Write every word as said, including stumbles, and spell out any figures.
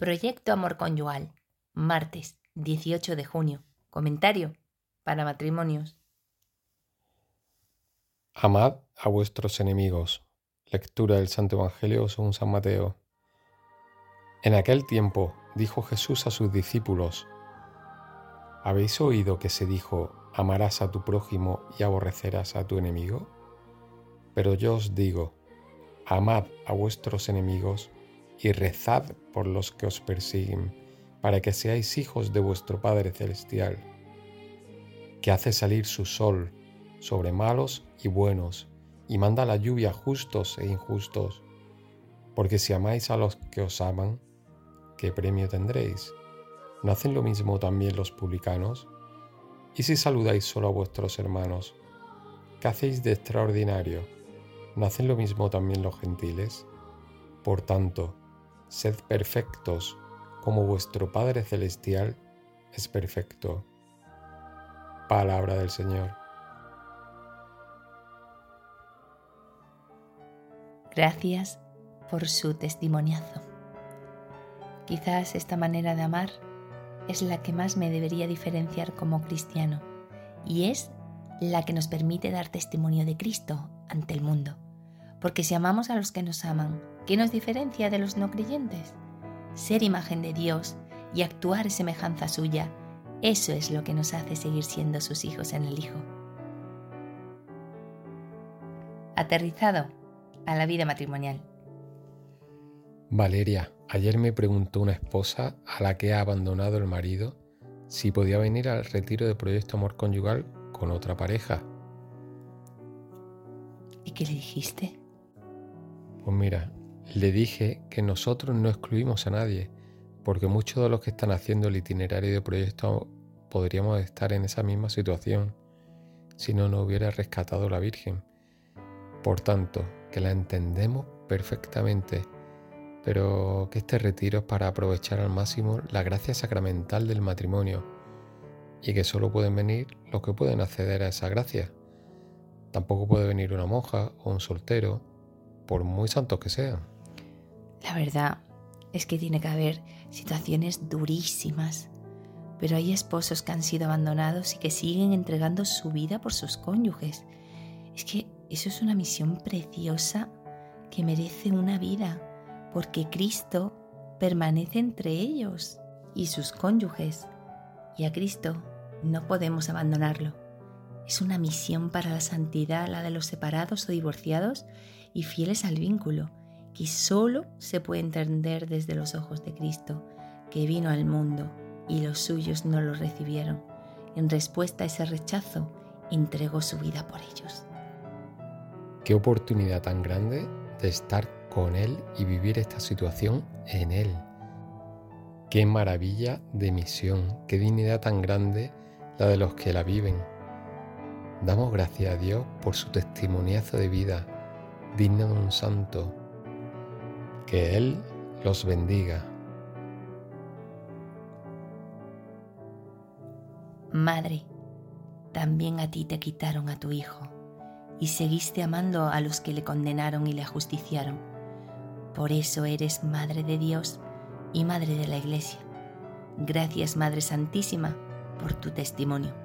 Proyecto Amor Conyugal, martes dieciocho de junio. Comentario para matrimonios. Amad a vuestros enemigos. Lectura del Santo Evangelio según San Mateo. En aquel tiempo dijo Jesús a sus discípulos: ¿Habéis oído que se dijo, amarás a tu prójimo y aborrecerás a tu enemigo? Pero yo os digo, amad a vuestros enemigos y rezad por los que os persiguen, para que seáis hijos de vuestro Padre Celestial, que hace salir su sol sobre malos y buenos, y manda la lluvia a justos e injustos. Porque si amáis a los que os aman, ¿qué premio tendréis? ¿No hacen lo mismo también los publicanos? Y si saludáis solo a vuestros hermanos, ¿qué hacéis de extraordinario? ¿No hacen lo mismo también los gentiles? Por tanto, sed perfectos, como vuestro Padre Celestial es perfecto. Palabra del Señor. Gracias por su testimoniazo. Quizás esta manera de amar es la que más me debería diferenciar como cristiano, y es la que nos permite dar testimonio de Cristo ante el mundo. Porque si amamos a los que nos aman, ¿qué nos diferencia de los no creyentes? Ser imagen de Dios y actuar semejanza suya, eso es lo que nos hace seguir siendo sus hijos en el Hijo. Aterrizado a la vida matrimonial. Valeria, ayer me preguntó una esposa a la que ha abandonado el marido si podía venir al retiro de Proyecto Amor Conyugal con otra pareja. ¿Y qué le dijiste? Pues mira, le dije que nosotros no excluimos a nadie, porque muchos de los que están haciendo el itinerario de Proyecto podríamos estar en esa misma situación si no nos hubiera rescatado la Virgen. Por tanto, que la entendemos perfectamente, pero que este retiro es para aprovechar al máximo la gracia sacramental del matrimonio y que solo pueden venir los que pueden acceder a esa gracia. Tampoco puede venir una monja o un soltero, por muy santos que sean. La verdad es que tiene que haber situaciones durísimas, pero hay esposos que han sido abandonados y que siguen entregando su vida por sus cónyuges. Es que eso es una misión preciosa que merece una vida, porque Cristo permanece entre ellos y sus cónyuges, y a Cristo no podemos abandonarlo. Es una misión para la santidad, la de los separados o divorciados y fieles al vínculo, que solo se puede entender desde los ojos de Cristo, que vino al mundo y los suyos no lo recibieron. En respuesta a ese rechazo, entregó su vida por ellos. Qué oportunidad tan grande de estar con Él y vivir esta situación en Él. Qué maravilla de misión, qué dignidad tan grande la de los que la viven. Damos gracias a Dios por su testimoniazo de vida, digno de un santo. Que Él los bendiga. Madre, también a ti te quitaron a tu hijo, y seguiste amando a los que le condenaron y le ajusticiaron. Por eso eres Madre de Dios y Madre de la Iglesia. Gracias, Madre Santísima, por tu testimonio.